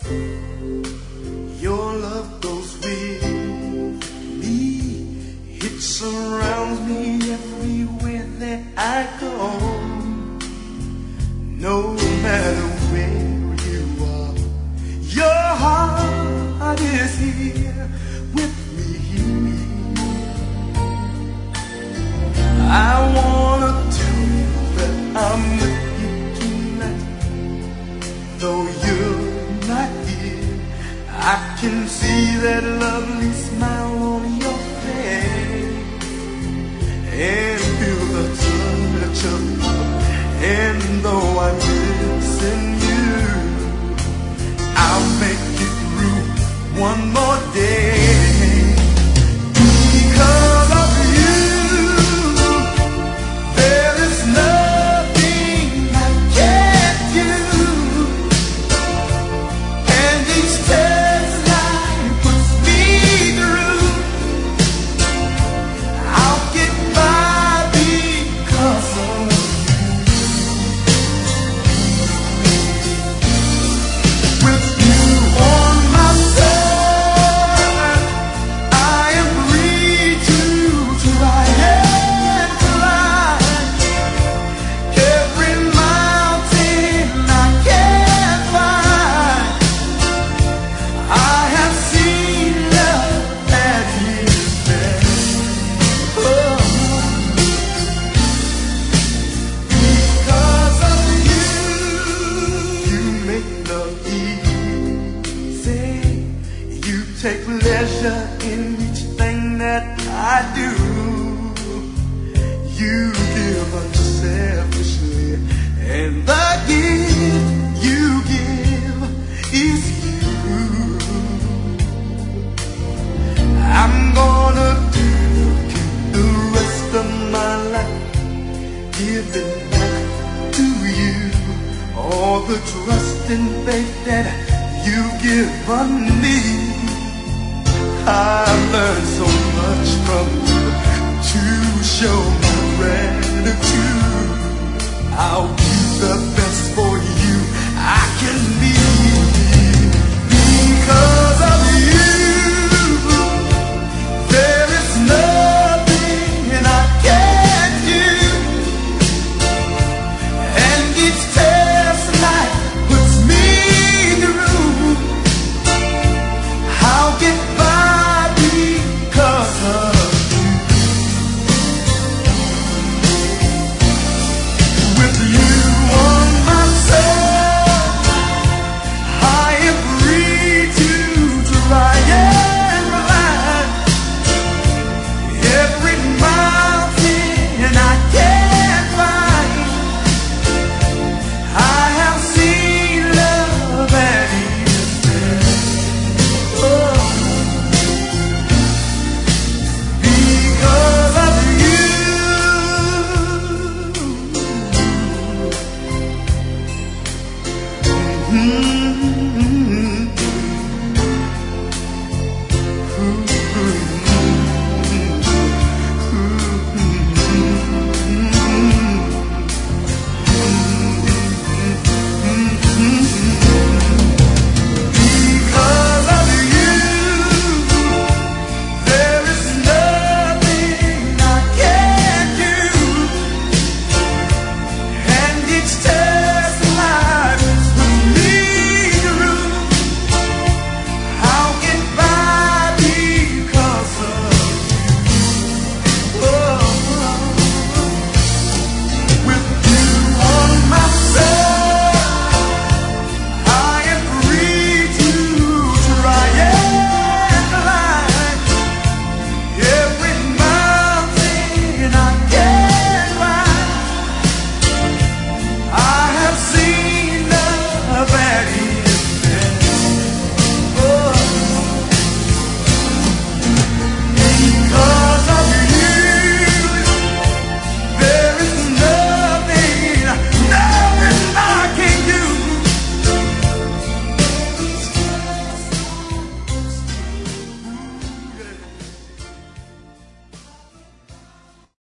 Your love goes with me. It surrounds me everywhere that I go. No matter where you are, your heart is here with me. I wanna tell you that I'm with you tonight. Though you're not here, I can see that lovely smile on your face and feel the touch of you. And though I'm missing you, I'll make it through one more day. Because of you, there is nothing I can't do. And each test life puts me through, I'll get by because of you. With you on my side, I am free to try and climb every mountain I can find. I have seen love at its best. Oh, because of you, you make love easy. You take pleasure in each thing that I do. You give unselfishly, and the gift you give is you. I'm gonna dedicate the rest of my life giving back to you all the trust and faith that you've given me. I've learned so much from you to show my gratitude. I'll do the best for you I can be.